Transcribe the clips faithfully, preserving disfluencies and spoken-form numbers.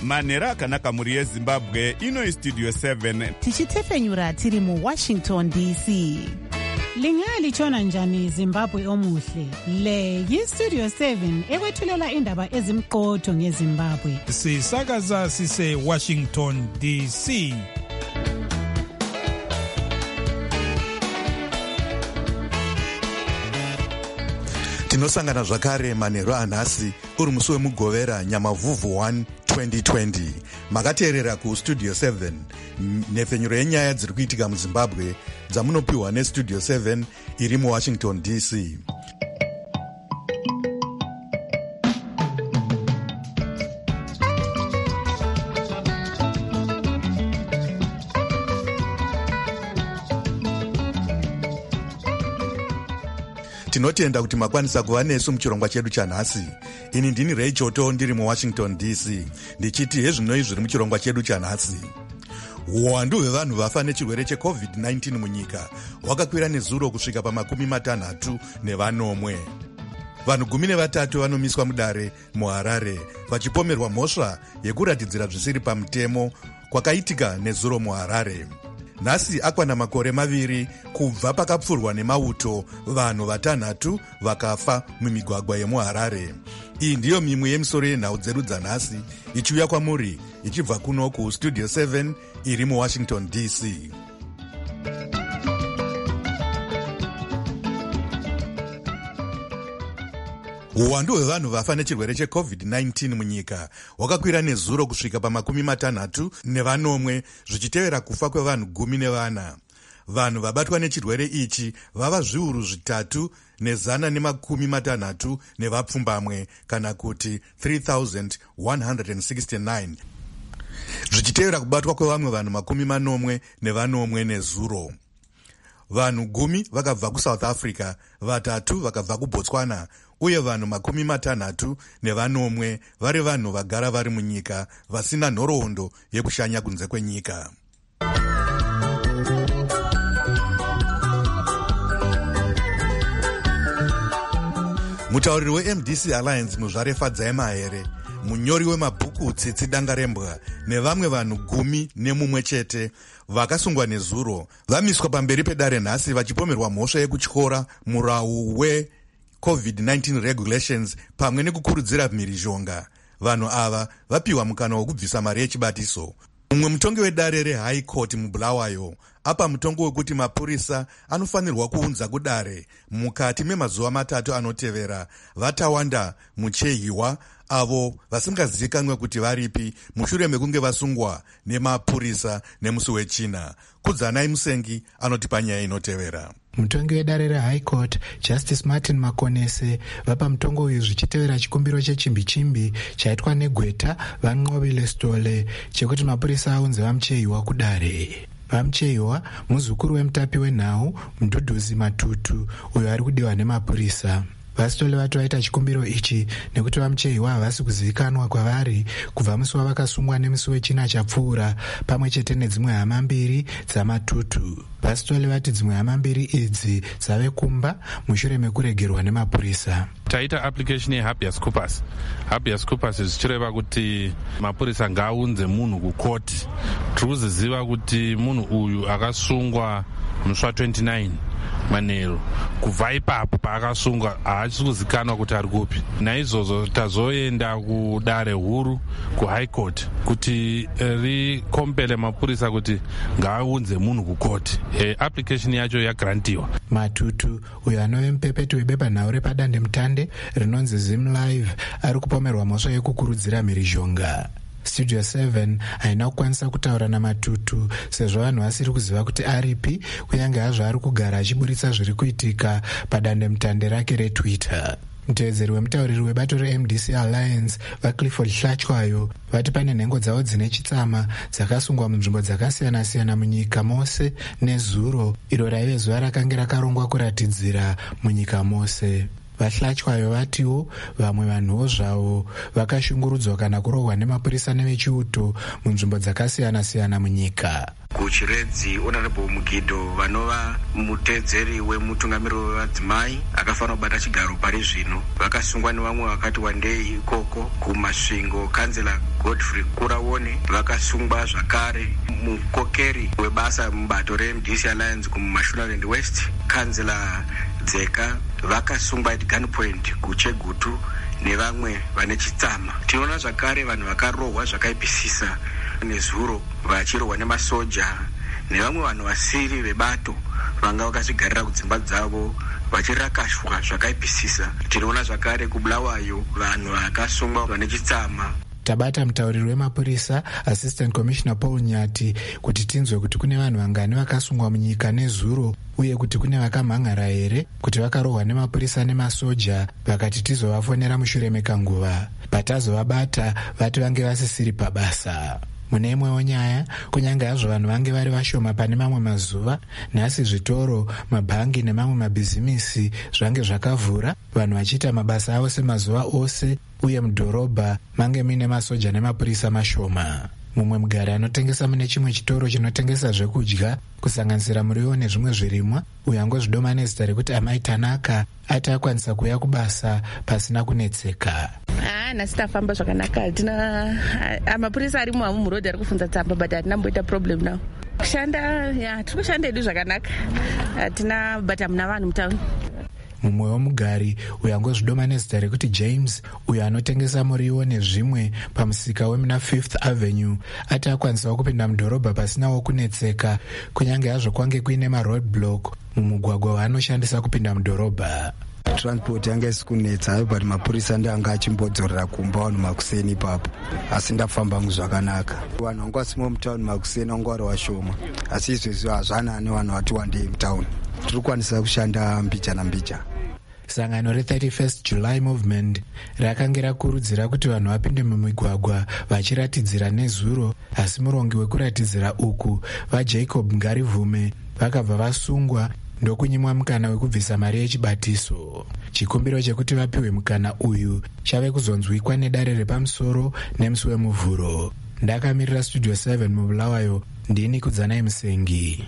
manhero akanaka mhuri yezimbabwe. Ino istudio seven tichitefenyura tiri muwashington D C. Lingalitshona njani Zimbabwe omuhle? Le yistudio seven ekwethulela indaba ezimqotho ngeZimbabwe. Sisakaza sise Washington D C. Tinosangana zvakare manhero anhasi uri musi wemugovera nyamavhuvhu one twenty twenty. Makateerera kustudio seven, nhefenyuro yenyaya dziri kuitika muZimbabwe dzamunopiwa nestudio seven iri muWashington D C. Tinotenda kuti makwanisa kuva nesu muchirongwa chedu chanhasi. Ini ndini Ray Choto ndiri muWashington D C, ndichiti hezvinoi zviri muchirongwa chedu chanhasi. Uwandu hwevanhu vafa nechirwere checovid nineteen munyika hwakakwira nezuro kusvika pamakumi matanhatu nevanomwe. Vanhu gumi nevatatu vanomiswa mudare muHarare vachipomerwa mhosva yekuratidzira zvisiri pamutemo kwakaitika nezuro muHarare. Nhasi akwana makore maviri kubva pakapfurwa nemauto vanhu vatanhatu vakafa mumigwagwa yemuHarare. Iyi ndiyo mimwe yemisoro yenhau dzedu dzanhasi ichiuya kwamuri ichibva kuno kustudio seven iri muWashington D C. Uwandu hwevanhu vafa nechirwere checovid nineteen munyika hwakakwira nezuro kusvika pamakumi matanhatu nevanomwe zvichitevera kufa kwevanhu gumi nevana. Vanhu vabatwa nechirwere ichi vava zviuru zvitatu nezana nemakumi matanhatu nevapfumbamwe kana kuti three thousand one hundred sixty-nine. Zvichitevera kubatwa kwevamwe vanhu makumi manomwe nevanomwe nezuro. Vanhu gumi vakabva kuSouth Africa, vatatu vakabva kuBotswana, uye vanhu makumi matanhatu nevanomwe vari vanhu vagara vari munyika vasina nhoroondo yekushanya kunze kwenyika. Mutauriri weM D C Alliance Muzvare Fadzai Mahere, munyori wemabhuku Tsitsi Dangarembwa nevamwe vanhu gumi nemumwe chete vakasungwa nezuro vamiswa pamberi pedare nhasi vachipomerwa mhosva yekutyora murau we covid nineteen regulations pamwe nekukurudzira mhirizhonga. Vanhu ava vapiwa mukana wekubvisa mari yechibatiso. Mumwe mutongi wedare reHigh Court muBulawayo apa mutongo wekuti mapurisa anofanirwa kuunza kudare mukati memazuva matatu anotevera vatawanda muchehiwa avo vasingazivikanwe kuti varipi mushure mekunge vasungwa nemapurisa nemusi wechina. Kudzanai Musengi anotipa nyaya inotevera. Mutongi wedare reHigh Court Justice Martin Makonese vapa mutongo uyu zvichitevera chikumbiro chechimbi-chimbi chaitwa negweta vaNqobile Stole chekuti mapurisa aunze vamuchehiwa kudare. Vamuchehiwa muzukuru wemutapi wenhau Mudhudhuzi Matutu uyo ari kudiwa nemapurisa. Vasitole vati vaita chikumbiro ichi nekuti vamuchehiwa havasi kuzivikanwa kwavari kubva musi wavakasungwa nemusi wechina chapfuura pamwe chete nedzimwe hama mbiri dzamatutu. Vasitole vati dzimwe hama mbiri idzi dzave kumba mushure mekuregerwa nemapurisa. Taita application yehabeas corpus. Habeas corpus zvichireva kuti mapurisa ngaaunze munhu kukoti. Tiri kuziziva kuti munhu uyu akasungwa musi wa29 manheru. Kubva ipapo paakasungwa haachisi kuzikanwa kuti ari kupi. Naizvozvo tazoenda kudare huru kuHigh Court kuti rikompele mapurisa kuti ngaaunze munhu kukoti. E, application yacho yagrantiwa. Matutu uyo anove mupepeti webepanhau repadandemutande rinonzi Zim Live ari kupomerwa mhosva yekukurudzira mhirizhonga. Studio seven haina kukwanisa kutaura naMatutu sezvo vanhu vasiri kuziva kuti aripi kunyange hazvo ari kugara achiburitsa zviri kuitika padandemutande rake reTwitter. Mutevedzeri wemutauriri webato reM D C Alliance vaClifford Hlatywayo vati pane nhengo dzavo dzine chitsama dzakasungwa munzvimbo dzakasiyana-siyana munyika mose nezuro iro raive zuva rakange rakarongwa kuratidzira munyika mose. vahlatywayo vatiwo vamwe vanhuwo zvavo vakashungurudzwa kana kurohwa nemapurisa nevechiuto munzvimbo dzakasiyana-siyana munyika. Kuchiredzi Honorable Mugidho vanova mutedzeri wemutungamiriri wevadzimai akafanira kubata chigaro pari zvino vakasungwa nevamwe vakati wandei ikoko. Kumasvingo Kanzela Godfrey Kuraone vakasungwa zvakare. Mukokeri webasa mubato reM D C Alliance kuMashonaland West Kanzela Dzeka vakasungwa at gunpoint kuChegutu nevamwe vane chitsama. Tinoona zvakare vanhu vakarohwa zvakaipisisa nezuro vachirohwa nemasoja nevamwe vanhu vasiri vebato vanga vakazvigarira kudzimba dzavo vachirakashwa zvakaipisisa. Tinoona zvakare kuBulawayo vanhu vakasungwa vane chitsama. Tabata mutauriri wemapurisa Assistant Commissioner Paul Nyati kuti tinzwe kuti kune vanhu vangani vakasungwa munyika nezuro uye kuti kune vakamhangara here kuti vakarohwa nemapurisa nemasoja vakati tizovafonera mushure mekanguva. Patazovabata vati vange vasisiri pabasa. Mune imwewo nyaya, kunyange hazvo vanhu vange vari vashoma pane mamwe mazuva, nhasi zvitoro, mabhangi nemamwe mabhizimisi zvange zvakavhura, vanhu vachiita mabasa avo semazuva ose, uye mudhorobha mange mine masoja nemapurisa mashoma. Mumwe mugari anotengesa mune chimwe chitoro chinotengesa zvekudya kusanganisira muriwo nezvimwe zvirimwa, uye angozvidoma nezita rekuti Amai Tanaka, ati akwanisa kuuya kubasa pasina kunetseka. Ah, nhasi tafamba zvakanaka. Hatina mapurisa arimo hamu murodhi ari kufunza tsamba, but hatina mboita problem nawo. Kushanda, ya, tiri kushanda hedu zvakanaka. Hatina, but hamuna vanhu mutauni. Mumwe womugari uyo angozvidoma nezita rekuti James, uyo anotengesa muriwo nezvimwe pamusika wemuna Fifth Avenue, ati akwanisawo kupinda mudhorobha pasinawo kunetseka, kunyange hazvo kwange kuine maroadblock mumugwagwa waanoshandisa kupinda mudhorobha. Transport yanga isi kunetsa hayo, but mapurisa ndanga achimbodzorera kumba vanhu makuseni ipapo, asi ndafamba zvakanaka. Vanhu vanga vasimo mutauni makuseni vanga vari vashoma, asi izvezvi hazvana nevanhu vati wandei mutauni. Tiri kukwanisa kushanda mbicha nambicha. Sangano re-thirty-first July Movement rakange rakurudzira kuti vanhu vapinde mumigwagwa vachiratidzira nezuro, asi murongi wekuratidzira uku vaJacob Ngarivume vakabva vasungwa ndokunyimwa mukana wekubvisa mari yechibatiso. Chikumbiro chekuti vapiwe mukana uyu chave kuzonzwikwa nedare repamusoro nemusi wemuvhuro. Ndakamirira Studio seven muBulawayo, ndini Kudzanai Musengi.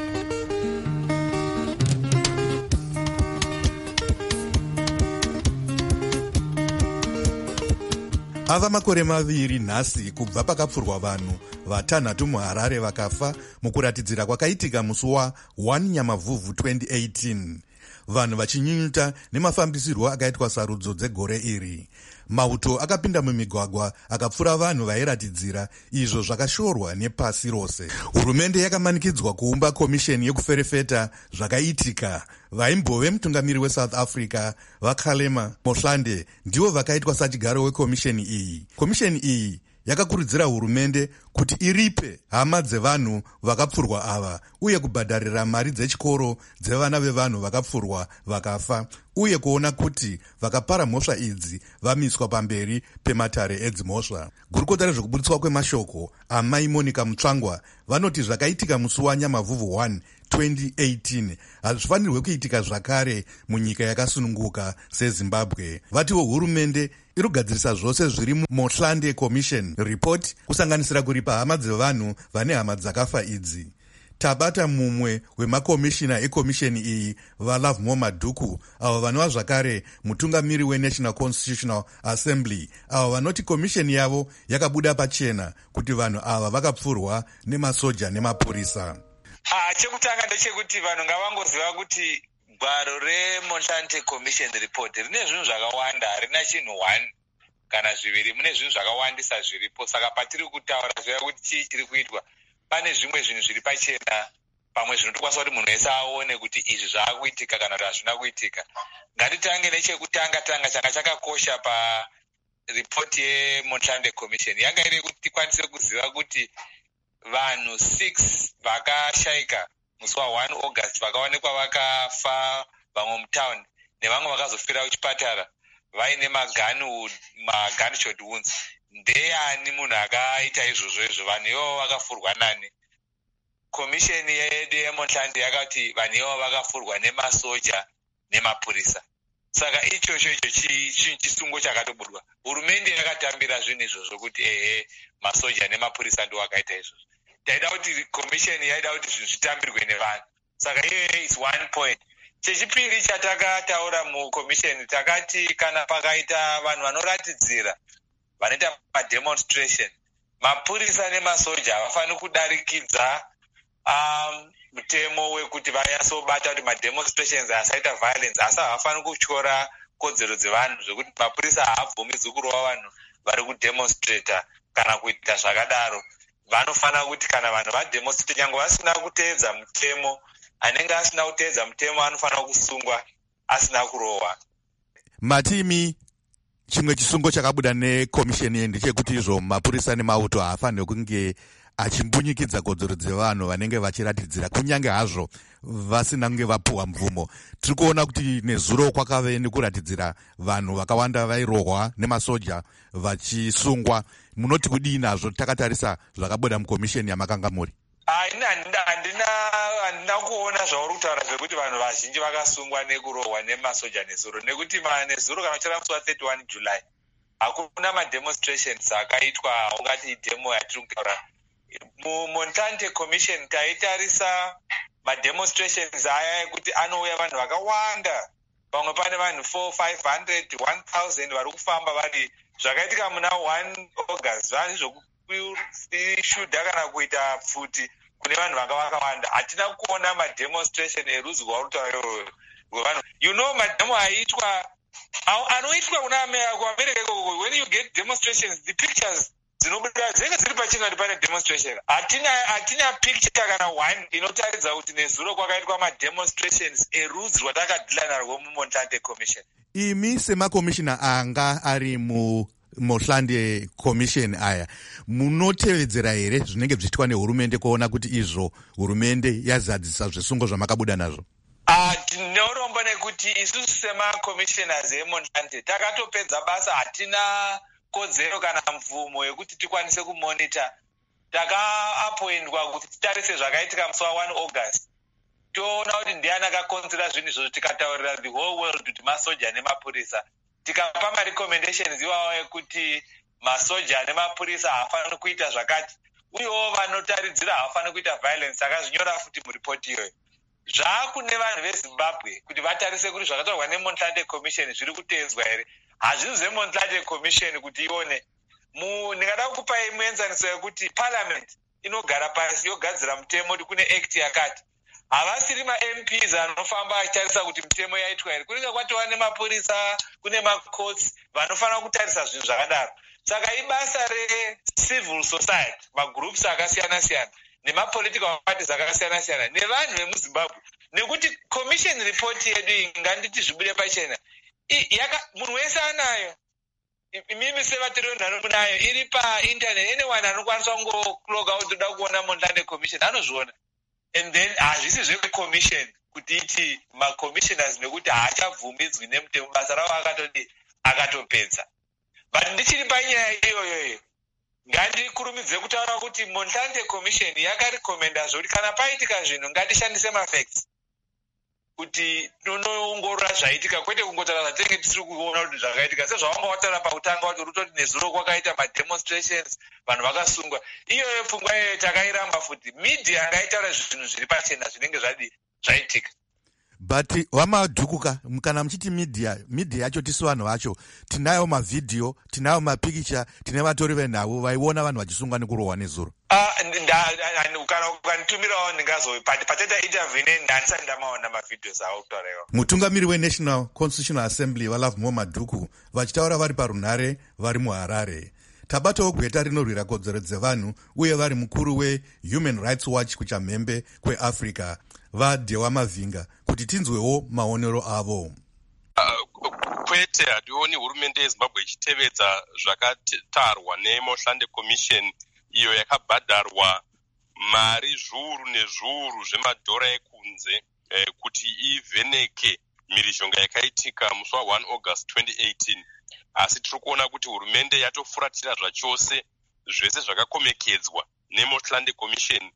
Ava makore maviri nhasi kubva pakapfurwa vanhu vatanhatu muHarare vakafa mukuratidzira kwakaitika musi wa first Nyamavhuvhu twenty eighteen. Vanhu vachinyunyuta nemafambisirwo akaitwa sarudzo dzegore iri. Mauto akapinda mumigwagwa akapfura vanhu vairatidzira, izvo zvakashorwa nepasi rose. Hurumende yakamanikidzwa kuumba komisheni yekuferefeta zvakaitika. Vaimbove mutungamiri weSouth Africa vaKhalema Mohlande ndivo vakaitwa sachigaro wekomisheni iyi. Komisheni iyi yakakurudzira hurumende kuti iripe hama dzevanhu vakapfurwa ava uye kubhadharira mari dzechikoro dzevana vevanhu vakapfurwa vakafa, uye kuona kuti vakapara mhosva idzi vamiswa pamberi pematare edzimhosva. Gurukota rezvekubudiswa kwemashoko Amai Monica Mutsvangwa vanoti zvakaitika musi waNyamavhuvhu one twenty eighteen hazvifanirwe kuitika zvakare munyika yakasununguka seZimbabwe. Vatiwo hurumende iri kugadzirisa zvose zviri muMohlande Commission report, kusanganisira kuripa hama dzevanhu vane hama dzakafa idzi. Tabata mumwe wemakomishina ekomisheni iyi vaLovemore Madhuku, avo vanova zvakare mutungamiri weNational Constitutional Assembly, avo vanoti komisheni yavo yakabuda pachena kuti vanhu ava vakapfurwa nemasoja nemapurisa. Ha, chekutanga ndechekuti vanhu ngavangoziva kuti gwaro reMohlande Commission report rine zvinhu zvakawanda, harina chinhu one kana zviviri, mune zvinhu zvakawandisa zviripo. Saka patiri kutaura zviya kuti chii chiri kuitwa, pane zvimwe zvinhu zviri pachena, pamwe zvinotokwanisa kuti munhu wese aone kuti izvi zvaakuitika kana kuti hazvina kuitika. Ngatitange nechekutanga tanga changa chakakosha paripoti yeMohlande Commission yanga iri kuti tikwanise kuziva kuti vanhu six vakashayika musi wa one August vakaonekwa vakafa, vamwe mutaundi nevamwe vakazofira kuchipatara vaine maganu magunshot wounds. Ndeyani munhu akaita izvozvo izvo? Vanhu ivo vakafurwa nani? Komisheni yedu yeMohlande yakati vanhu ivo vakafurwa nemasoja nemapurisa. saka ichocho icho chisungo chakatobudwa. Hurumende yakatambira zvinhu izvozvo kuti ehe masoja nemapurisa ndiwo akaita izvozvo. Taida kuti commission yaida kuti zvinhu zvitambirwe nevanhu. Saka iyoyo is one point. Chechipiri chatakataura mucommission takati kana pakaita vanhu vanoratidzira vanoita mademonstration, mapurisa nemasoja havafani kudarikidza um, mutemo wekuti vanyatsobata kuti mademonstrations asaita violence, asi havafani kutyora kodzero dzevanhu zvekuti mapurisa haabvumidzwi kurova vanhu vari kudemonstrata kana kuita zvakadaro. Vanofana kuti kana vanhu vademonstrate nyange vasina kuteedza mutemo, anenge asina kuteedza mutemo anofanira kusungwa asina kurohwa. Matimi, chimwe chisungo chakabuda nekomisheni ndechekuti izvo mapurisa nemauto haafaniri kunge achimbunyikidza kodzero dzevanhu vanenge vachiratidzira kunyange hazvo vasina kunge vapuwa mvumo. Tiri kuona kuti nezuro kwakave nekuratidzira vanhu vakawanda vairohwa nemasoja vachisungwa. Munoti kudii nazvo takatarisa zvakabuda mukomisheni yamakanga muri? Handina kuona zvauri kutaura zvekuti vanhu vazhinji vakasungwa nekurohwa nemasoja nezuro, nekuti nezuro kana uchira musi wa31 July hakuna mademonstrations akaitwa ungati demo yatiri kutaura. Mumontante commission taitarisa mademonstrations aya ekuti anouya vanhu vakawanda, pamwe pane vanhu four five hundred one thousand vari kufamba vari. Zvakaitika muna one August vanhu zvokushuda kana kuita pfuti kune vanhu vanga vakawanda. Hatina kuona mademonstration erudzi rwautaura rwevanhu. You know mademo aiitwa anoitwa kuna kuAmerica ikoko, when you get demonstrations the pictures dzinobuda dzinenge dziri pachingati pane demonstration. Hatina hatina picture kana one inotaridza kuti nezuro kwakaitwa mademonstrations erudzi rwatakadhila narwo mumontante commission. Imi semakomishina anga ari mu Mohlande commission aya, munotevedzera here zvinenge zvichitwa nehurumende kuona kuti izvo hurumende yazadzisa zvisungo zvamakabuda nazvo? Tinorombo nekuti isusu semacommissioners eMohlande takatopedza basa, hatina kodzero kana mvumo yekuti tikwanise kumonita. Takaapoindwa kuti titarise zvakaitika musi wa one August. Toona kuti ndiani akakonzera zvinhu izvozvo, tikataurira the whole world kuti masoja nemapurisa. Tikapa marecommendations iwawo ekuti masoja nemapurisa haafaniri kuita zvakati, uyewo vanotaridzira havafaniri kuita violence. Saka zvinyora futi muripoti iyoyo. Zvaakune vanhu veZimbabwe kuti vatarise kuti zvakataurwa neMohlande commission zviri kuteedzwa here. Hazvisi zveMohlande commission kuti ione. Ndingada kukupai muenzaniso yekuti parliament inogara pasi yogadzira mutemo kuti kune act yakati. Havasiri ma-M Ps anofamba achitarisa kuti mitemo yaitwa here. Kunenge kwatova nemapurisa, kune macourts vanofanira kutarisa zvinhu zvakadaro. Saka ibasa recivil society, magroups akasiyana siyana nemapolitical parties akasiyana siyana nevanhu vemuZimbabwe, nekuti commission report yedu nganditi zvibude pachena munhu wese anayo. Mimi sevatiri nayo iri painternet, anyone anokwanisa kungo-log out toda kuona Mohlande commission anozviona. And then hazvisi zvecommission kuti iti macommissioners nekuti haachabvumidzwi nemutemo, basa ravo akatodi akatopedza. But ndichiri panyaya iyoyoyo, ngandikurumidze kutaura kuti Mohlande commission yakarekomenda zvekuti kana paitika zvinhu ngatishandise mafacts kuti tonoongorora zvaitika, kwete kungotaura zvatinenge tisiri kuona kuti zvakaitika. Sezvavanga wataura pakutanga kuti rutoti nezuro kwakaita mademonstrations vanhu vakasungwa. Iyoyo pfungwa iyoyo takairamba futi. Media ngaitaura zvinhu zviri pachena zvinenge zvadi zvaitika. But vamadhukuka kana muchiti media, media yacho tisu vanhu vacho tinayo mavidhio, tinayo mapikicha, tine vatori venhavo vaiona vanhu vachisungwa nekurohwa nezuro. Kana ukanitumirawo ndingazo pateta intervene ndandisati ndamaona mavidhios awo kutaurawo. Mutungamiri weNational Constitutional Assembly vaLove More Madhuku vachitaura vari parunhare vari muHarare. Tabatawo gweta rinorwira kodzero dzevanhu uye vari mukuru weHuman Rights Watch kuchamhembe kweAfrica vaDewa Mavhinga kuti tinzwewo maonero avo. Uh, kwete hationi hurumende yeZimbabwe ichitevedza zvakatarwa neMohlande commission iyo yakabhadharwa mari zviuru nezviuru zvemadhora ekunze eh, kuti ivheneke mhirizhonga yakaitika musi wa one August twenty eighteen. Asi tiri kuona kuti hurumende yatofuratira zvachose zvese zvakakomekedzwa neMohlande commission,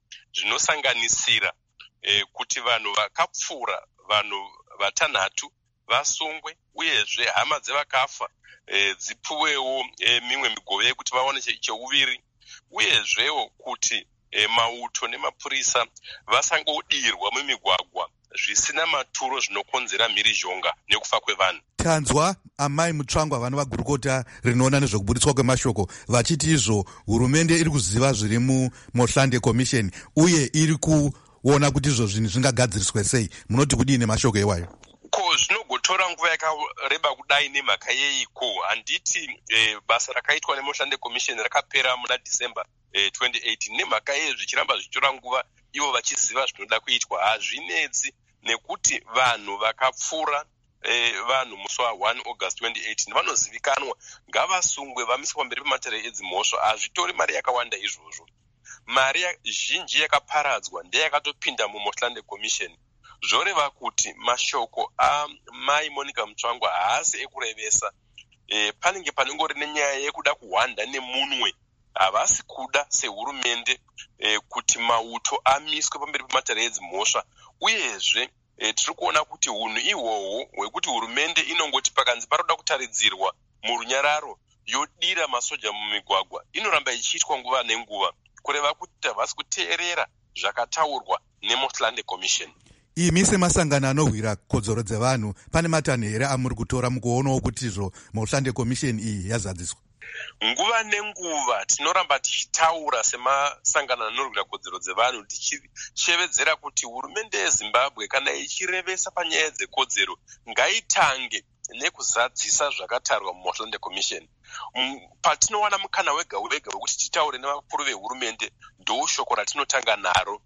zvinosanganisira eh, kuti vanhu vakapfuura vanhu vatanhatu vasungwe uyezve hama dzevakafa e, dzipuwewo e, mimwe migove yekuti vaone cheuviri, uyezvewo kuti e, mauto nemapurisa vasangodirwa mumigwagwa zvisina maturo zvinokonzera mhirizhonga nekufa kwevanhu. Tanzwa amai Mutsvangwa vanovagurukota rinoona nezvekubudiswa kwemashoko vachiti izvo hurumende iri kuziva zviri muMohlande Commission uye iri kuona kuti izvo zvinhu zvingagadziriswe sei. Munoti kudii nemashoko iwayo? Ko zvinogotora nguva yakareba kudai nemhaka yeiko? Handiti e, basa rakaitwa neMohlande Commission rakapera muna December e, twenty eighteen. Nemhaka yeyo zvichiramba zvichitora nguva ivo vachiziva zvinoda kuitwa hazvinetsi, nekuti vanhu vakapfura e, vanhu musi wa-one August twenty eighteen vanozivikanwa, ngavasungwe vamiswa pamberi pematare edzimhosva. Hazvitori mari yakawanda izvozvo. Mari zhinji yakaparadzwa ndeyakatopinda muMohlande Commission. Zvoreva kuti mashoko amai Monica Mutsvangwa haasi ekurevesa. E, panenge panengori nenyaya yekuda kuhwanda nemunwe. Havasi kuda sehurumende e, kuti mauto amiswe pamberi pematare edzimhosva. Uyezve e, tiri kuona kuti hunhu ihwohwo hwekuti hurumende inongoti pakanzi paroda kutaridzirwa murunyararo yodira masoja mumigwagwa inoramba ichiitwa nguva nenguva, kureva kuti havasi kuteerera zvakataurwa neMohlande Commission. Imi semasangano anohwira kodzero dzevanhu pane matanho here amuri kutora mukuonawo kuti izvo Mohlande Commission iyi yazadziswa? Nguva nenguva tinoramba tichitaura semasangano anorwira kodzero dzevanhu tichishevedzera kuti hurumende yeZimbabwe kana ichirevesa panyaya dzekodzero ngaitange nekuzadzisa zvakatarwa muMohlande Commission. Patinowana mukana wega wega wekuti titaure nevakuru vehurumende ndo shoko ratinotanga naro,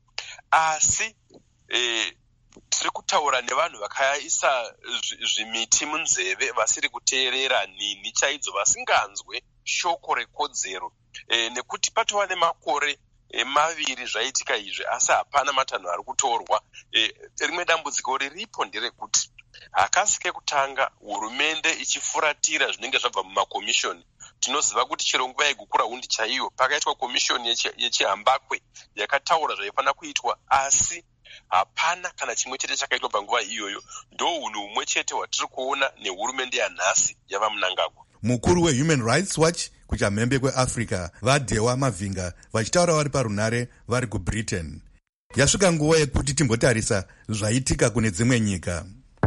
asi e, tiri kutaura nevanhu vakaisa zvimiti munzeve vasiri kuteerera nini chaidzo, vasinganzwe shoko rekodzero e, nekuti patova nemakore e, maviri zvaitika izvi asi hapana matanho ari kutorwa. E, rimwe dambudziko riripo nderekuti hakasi kekutanga hurumende ichifuratira zvinenge zvabva mumakomishoni. Tinoziva kuti chero nguva yegukura hundi chaiyo pakaitwa komishoni yechihambakwe yakataura zvaifanira kuitwa, asi hapana kana chimwe chete chakaitwa panguva iyoyo. Ndo hunhu humwe chete hwatiri kuona nehurumende yanhasi yava Mnangagwa. Mukuru weHuman Rights Watch kuchamhembe kweAfrica vaDhewa Mavhinga vachitaura vari parunare vari kuBritain. Yasvika nguva yekuti timbotarisa zvaitika kune dzimwe nyika.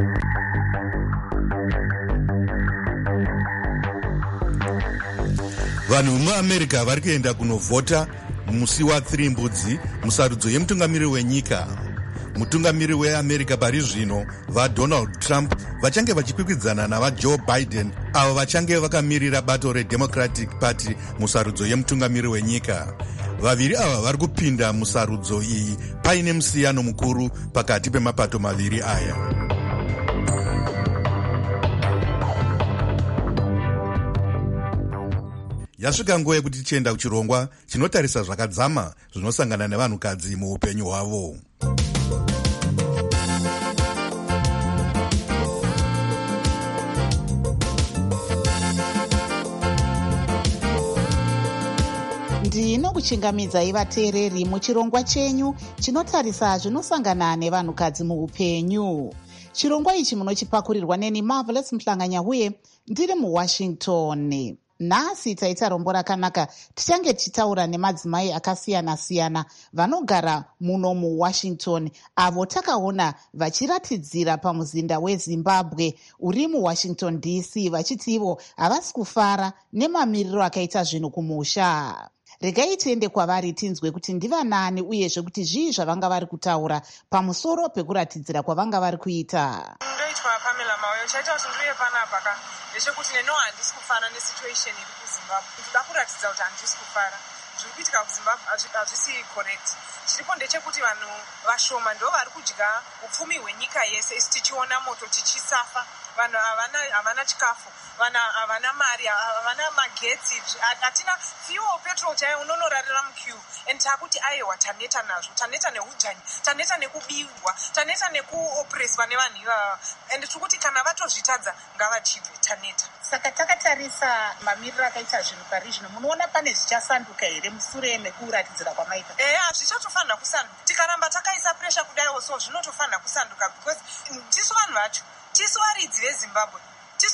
Vanhu muAmerica vari kuenda kunovhota musi wa-three mbudzi musarudzo yemutungamiriri wenyika. Mutungamiriri weAmerica pari zvino vaDonald Trump vachange vachikwikwidzana navaJoe Biden avo vachange vakamirira bato reDemocratic Party musarudzo yemutungamiriri wenyika. Vaviri ava vari kupinda musarudzo iyi paine musiyano mukuru pakati pemapato maviri aya. Yasvika nguva yekuti tichienda kuchirongwa chinotarisa zvakadzama zvinosangana nevanhukadzi muupenyu hwavo. ndinokuchingamidzai vateereri muchirongwa chenyu chinotarisa zvinosangana nevanhukadzi muupenyu. Chirongwa ichi munochipakurirwa neni Marvelous Mhlanganya uye ndiri muWashington. Nhasi taita rombo rakanaka tichange tichitaura nemadzimai akasiyana-siyana vanogara muno muWashington, avo takaona vachiratidzira pamuzinda weZimbabwe uri muWashington D C vachiti ivo havasi kufara nemamiriro akaita zvinhu kumusha. Regai tiende kwavari tinzwe kuti ndivanani uyezve kuti zvii zvavanga vari kutaura pamusoro pekuratidzira kwavanga vari kuita. Ndoitwa Pamela Maweyo, chaita kuti ndiuye panapa ka ndechekuti neno handisi kufara nesituation iri kuZimbabwe. Ndoda kuratidza kuti handisi kufara. Zviri kuitika kuZimbabwe hazvisi correct. Chiripo ndechekuti vanhu vashoma ndo vari kudya upfumi hwenyika yese, isi tichiona moto tichisafa, vanhu havana chikafu, vanhu havana mari, havana magetsi, hatina fuel petrol chaiyo unonorarira muqueue. And takuti aiwa taneta nazvo, taneta neudzvanyi, taneta nekubiwa, taneta nekuopreswa nevanhu ivava. And tikuti kana vatozvitadza ngavachibve taneta. Saka takatarisa mamiriro akaita zvinhu pari zvino, munoona pane zvichasanduka here musure mekuratidzira kwamaita? Eya, zvichatofanira kusanduka. Tikaramba takaisa pressure kudaiwo so zvinotofanira kusanduka, because tisu vanhu vacho, tisu varidzi veZimbabwe,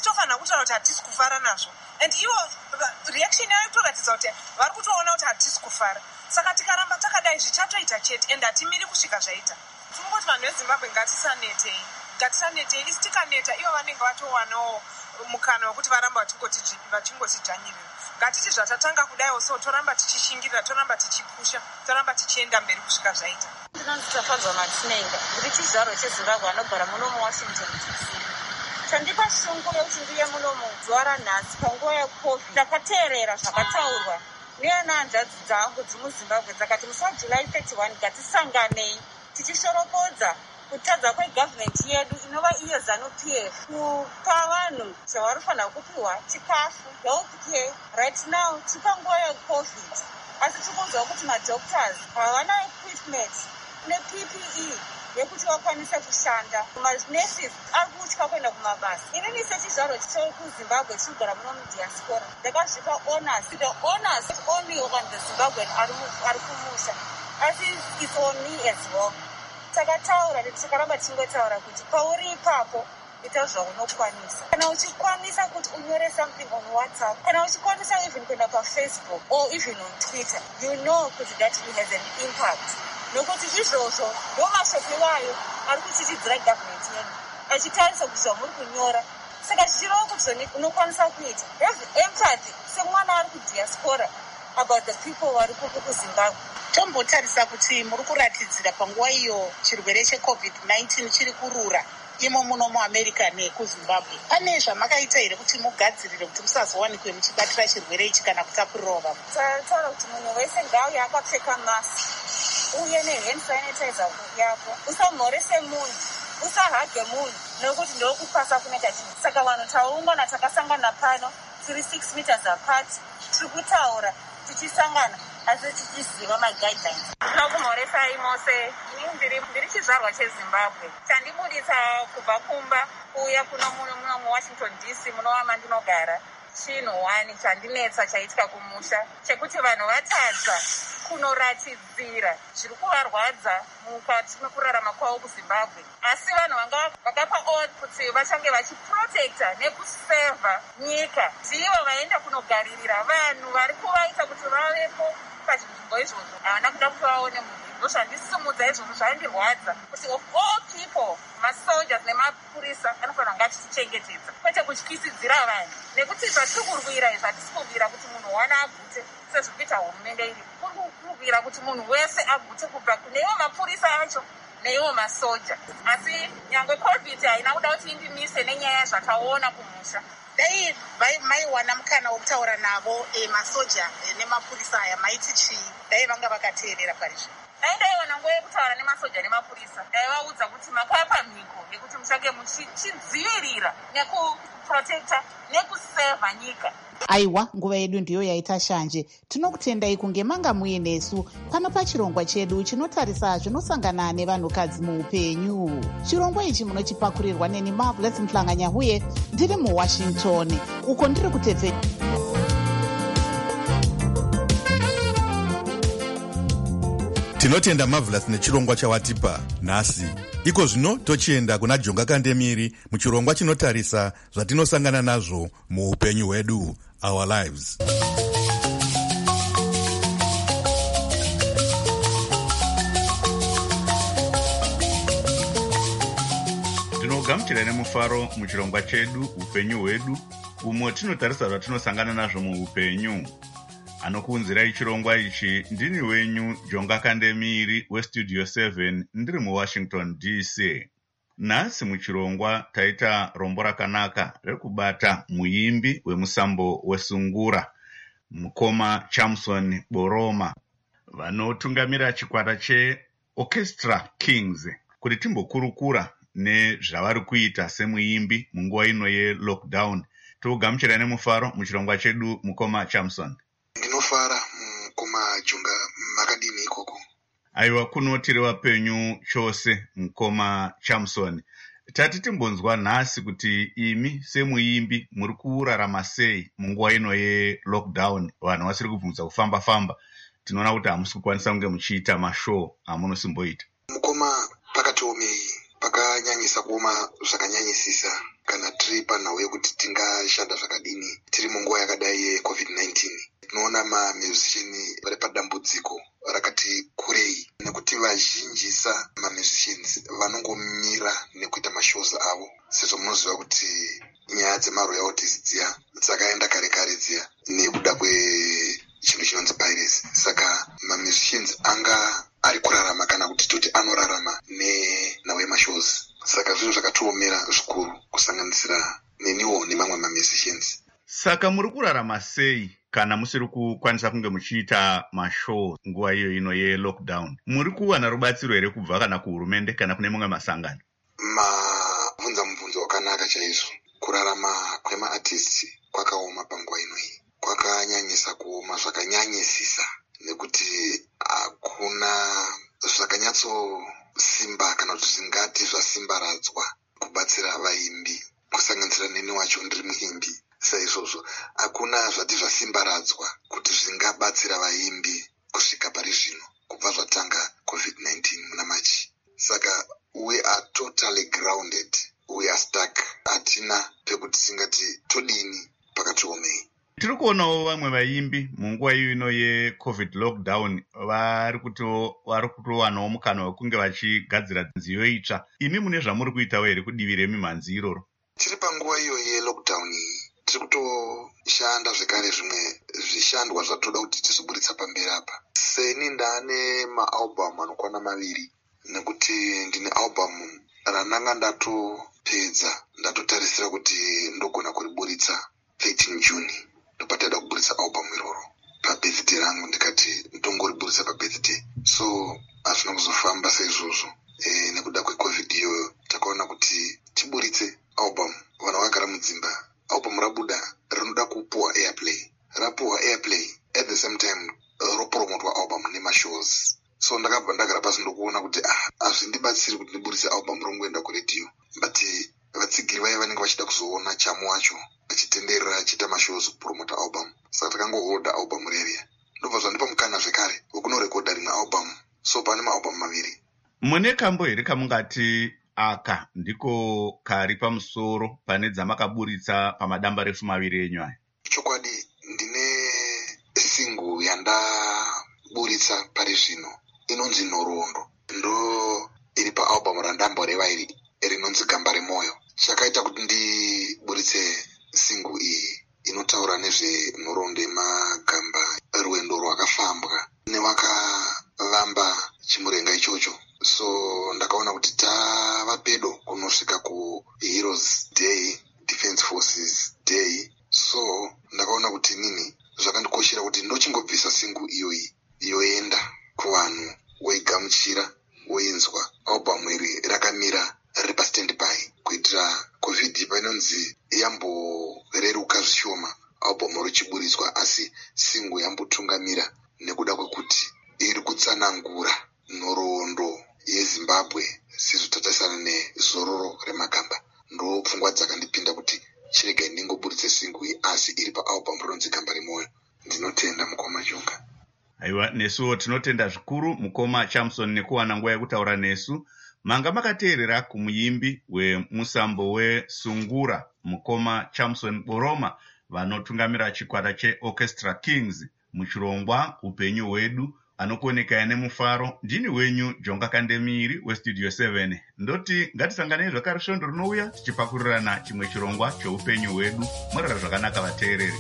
tofanira kutaura kuti hatisi kufara nazvo, and ivo reaction yavo itoratidza kuti vari kutoona kuti hatisi kufara. Saka tikaramba takadai zvichatoita chete, and hatimiri kusvika zvaita. Tingoti vanhu vezimbabwe ngatisanetei, ngatisanetei. Isi tikaneta ivo vanenge vatowanawo mukana wekuti varamba vachingotijanyirira. Ngatiti zvatatanga kudaiwo, so toramba tichishingirira, toramba tichipusha, toramba tichienda mberi kusvika zvaita. Ndinonzi Tafadzwa Matinenga, ndiri chizvarwa cheZimbabwe anogara muno muWashington D C. Chandipa shungu yekuti ndiye muno muzuva ranhasi panguva yecovid ndakateerera zvakataurwa neanahanzvadzi dzangu dzimuzimbabwe dzakati musi wajuly thirty-one ngatisanganei tichishorokodza kutadza kwegavhimenti yedu inova iyo ZANU-P F kupa vanhu zvavanofanira kupiwa, chikafu, healthcare. Right now tipanguva yecovid, asi tikunzwa kuti madoctors havana equipment ne-P P E yekuti vakwanise kushanda. Manurses ari kutya kuenda kumabasa. Inini sechizvarwa chekuzimbabwe chigara muno mudiaspora ndakazvipa honors. The honors only on the Zimbabwean ari kumusha, asi it's on me as well. Takataura tikaramba tingotaura kuti pauri ipapo ita zvaunokwanisa. Kana uchikwanisa kuti unyore something on WhatsApp, kana uchikwanisa even kuenda paFacebook or even on Twitter, you know kuti that it has an impact. Nokuti izvozvo ndo mashopi wayo ari kuchitidzira government yedu achitarisa kuti zvamuri kunyora. Saka zvichirova kuti unokwanisa kuita have empathy semwana ari kudiaspora about the people vari kuzimbabwe. Tombotarisa kuti muri kuratidzira panguva iyo chirwere checovid nineteen chiri kurura imo muno muAmerica nekuzimbabwe. Pane zvamakaita here kuti mugadzirire kuti musazowanikwe muchibatira chirwere ichi kana kutapurirawo vamwe? Taura kuti munhu wese ngauye akapfeka masi uye nehand sanitizer yako, usamhorese munhu, usahage munhu nokuti ndokupasa kunoita chinhu. Saka vanhu taungana takasangana pano tiri six meters apart, tiri kutaura tichisangana asi tichiziva maguidelines. Tinokumhoresai mose. Ini ndiri chizvarwa cheZimbabwe, chandibudisa kubva kumba kuuya kuno muno muno muWashington D C munova mandinogara. Chinhu wani chandinetsa chaitika kumusha chekuti vanhu vatadza kunoratidzira zviri kuvarwadza mukati mekurarama kwavo kuZimbabwe, asi vanhu vanga vakapa oath kuti vachange vachiprotecta nekusevha nyika ndivo vaenda kunogaririra vanhu vari kuvaita kuti vavepo pazvinzvimbo izvozvo. Havana kuda kuti vaone munhu. Ndozvandisimudza izvozvo zvaindirwadza kuti of all people masoldiers nemapurisa anofanira ngatichengetedza kwete kutyisidzira vanhu, nekuti zvatiri kurwira izvi hatisi kurwira kuti munhu wana agute sezviri kuita hurumende iri. Kuri kurwira kuti munhu wese agute kubva kuneiwo mapurisa acho neiwo masoja. Asi nyangwe covid haina kuda kuti indimise nenyaya yazvataona kumusha. Dai maiwana mukana wokutaura navo masoja nemapurisa aya maiti chii? Dai vanga vakateerera parizvo? Dai ndaiwana nguva yekutaura nemasoja nemapurisa ndaivaudza kuti makapa mhiko yekuti muchange muchidzivirira nekuprotecta nekusevha nyika. Aiwa, nguva yedu ndiyo yaita shanje. Tinokutendai kunge manga muinesu pano pachirongwa chedu chinotarisa zvinosangana nevanhukadzi muupenyu. Chirongwa ichi munochipakurirwa neni Marvelous Mhlanga-Nyahuye, ndiri muWashington, uko ndiri kutevera. Tinotenda Marvelous nechirongwa chawatipa nhasi. Iko zvino tochienda kuna Jonga Kandemiri muchirongwa chinotarisa zvatinosangana nazvo muupenyu hwedu, our lives. Tinogamuchira nemufaro muchirongwa chedu upenyu hwedu, umo tinotarisa zvatinosangana nazvo muupenyu. Anokuunzirai chirongwa ichi ndini wenyu Jonga Kandemiri weStudio seven ndiri muWashington D C. Nhasi muchirongwa taita rombo rakanaka rekubata muimbi wemusambo wesungura mukoma Chamson Boroma vanotungamira chikwata cheOrchestra Kings kuti timbokurukura nezvavari kuita semuimbi munguva ino yelockdown. Togamuchira nemufaro muchirongwa chedu mukoma Chamson. Ndinofara mukoma Jonga, makadini ikoko? Aiwa, kunotiri wapenyu chose mukoma Chamson. Tati timbonzwa nhasi kuti imi semuimbi muri kurarama sei munguva ino yelockdown, vanhu vasiri kubvunza kufamba famba. Tinoona kuti hamusi kukwanisa kunge muchiita mashow amunosimboita. Mukoma pakatiomei pakanyanyisa kuoma zvakanyanyisisa kana tiri panhau yekuti tingashanda zvakadini tiri munguva yakadai yecovid nineteen. Tinoona mamusician vari padambudziko rakati kurei nekuti vazhinjisa mamusicians vanongomira nekuita mashows avo, sezvo munoziva kuti nyaya dzemaroyalties dziya dzakaenda kare kare dziya nekuda kwechinhu chinonzi piracy. Saka mamusicians anga ari kurarama kana kuti toti anorarama nenhau yemashows. Saka zvinhu zvakatiomera zvikuru kusanganisira neniwo nemamwe mamusicians. Saka muri kurarama sei kana musiri kukwanisa kunge muchiita mashow nguva iyo ino yelockdown? Muri kuwana rubatsiro here kubva kana kuhurumende kana kune mamwe masangano? Mabvunza mubvunzo wakanaka chaizvo. Kurarama kwemaartists kwakaoma panguva ino iyi, kwakanyanyisa kuoma zvakanyanyisisa nekuti hakuna zvakanyatsosimba kana kuti zvingati zvasimbaradzwa kubatsira vaimbi, kusanganisira neni wacho ndiri muimbi. Saizvozvo hakuna zvati zvasimbaradzwa kuti zvingabatsira vaimbi kusvika pari zvino kubva zvatanga covid nineteen muna Machi. Saka we are totally grounded, we are stuck. Hatina pekuti tingati todini pakatiomei. Tiri kuonawo vamwe vaimbi munguva iyo ino yecovid lockdown vari kutowanawo mukana wekunge vachigadzira nziyo itsva. Imi mune zvamuri kuitawo here kudivi remimhanzi iroro? Tiri panguva iyo yelockdown tiri kutoshanda zvekare zvimwe zvishandwa zvatoda kuti tizoburitsa pamberi apa. Seni ndane maalbum anokwana maviri nekuti ndine album rananga ndatopedza ndatotarisira kuti ndogona kuriburitsa thirteen June. Ndopataida kuburitsa album iroro pabirthday rangu, ndikati ndongoriburitsa pabirthday. So hazvina kuzofamba saizvozvo. E, nekuda kwecovid iyoyo takaona kuti tiburitse album. Vanhu vagara mudzimba, album rabuda rinoda kupuwa airplay. Rapuwa airplay at the same time ropromotwa album nemashows. So ndakabva ndagara pasi ndokuona kuti ah, hazvindibatsiri kuti ndiburitse album rongoenda kuredhiyo. But vatsigiri vaya vanenge vachida kuzoona chamo wacho vachitenderera achiita mashows kupromota album. Saka takangoholda album reria. Ndobva zvandipa mukana zvekare wekunorekodha rimwe album. So pane maalbum maviri. Mune kambo here kamungati aka ndiko kari pamusoro pane dzamakaburitsa pamadamba refu maviri enyu aya? Chokwadi ndine single yandaburitsa pari zvino inonzi Nhoroondo. Ndo iri paalbum randamboreva iri rinonzi Gamba reMwoyo. Chakaita kuti ndiburitse single iyi inotaura nezvenhoroondo yemagamba, rwendo rwakafambwa nevakavamba chimurenga ichocho. So ndakaona kuti tava pedo kunosvika ku Heroes Day, Defense Forces Day. So ndakaona kuti nini zvakandikoshera kuti ndochingobvisa single iyoyi yoenda kuvanhu, woigamuchira, woinzwa. Album iri rakamira riri pastandby kuitira covid painonzi yamboreruka zvishoma album richiburitswa, asi single yambotungamira nekuda kwekuti iri kutsanangura nhoroondo yeZimbabwe sizvotatarisana nezororo remagamba. Ndo pfungwa dzakandipinda kuti chirega ndingoburitse single iyi, asi iri paalbum rinonzi Gamba reMwoyo. Ndinotenda mukoma Chunga. Aiwa, nesuwo tinotenda zvikuru mukoma Chamson nekuwana nguva yekutaura nesu. Manga makateerera kumuimbi wemusambo weSungura mukoma Chamson Boroma vanotungamira chikwata cheOrchestra Kings muchirongwa Upenyu Hwedu, anokuoneka nemufaro. Ndini wenyu Jonga Kandemiri weStudio seven. Ndoti ngatisanganei zvakare svondo rinouya tichipakurirana chimwe chirongwa cheupenyu hwedu. Murara zvakanaka vateereri.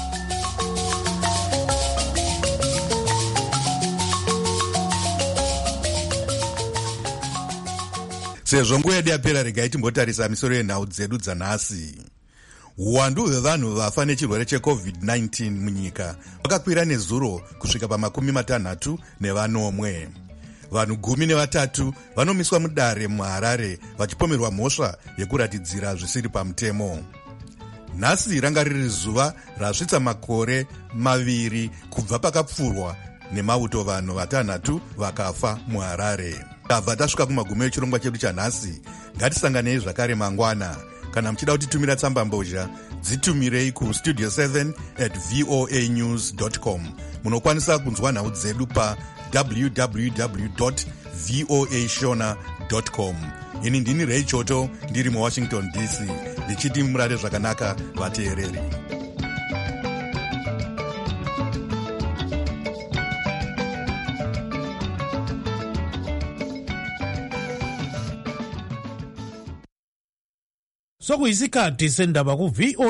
Sezvo nguva yedu yapera, regai timbotarisa misoro yenhau dzedu dzanhasi. Uwandu hwevanhu vafa nechirwere checovid nineteen munyika vakakwira nezuro kusvika pamakumi matanhatu nevanomwe. Vanhu gumi nevatatu vanomiswa mudare muHarare vachipomerwa mhosva yekuratidzira zvisiri pamutemo. Nhasi ranga riri zuva rasvitsa makore maviri kubva pakapfurwa nemauto vanhu vatanhatu vakafa muHarare. Tabva tasvika kumagumi echirongwa chedu chanhasi. Ngatisanganei zvakare mangwana. Kana muchida kutitumira tsamba mbozha, dzitumirei ku studio seven at voa news dot com. Munokwanisa kunzwa nhau dzedu pa w w w dot voa shona dot com. ini ndini Ray Choto ndiri muwashington D C ndichiti murare zvakanaka vateereri. sokuyisikhathi sendaba ku-V O